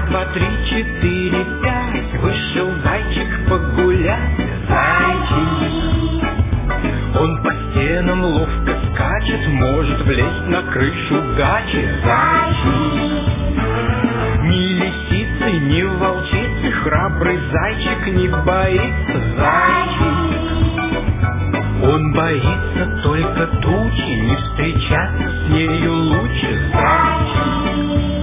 два, три, четыре, пять. Вышел зайчик погулять. Зайчик. Он по стенам ловко скачет, может влезть на крышу дачи. Зайчик. Ни лисицы, ни волчицы храбрый зайчик не боится. Зайчик. Он боится только тучи, не встречаться с нею лучше. Зайчик.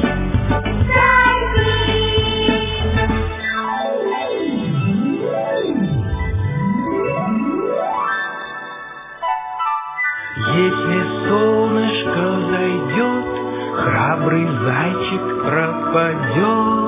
Если солнышко зайдет, храбрый зайчик пропадет.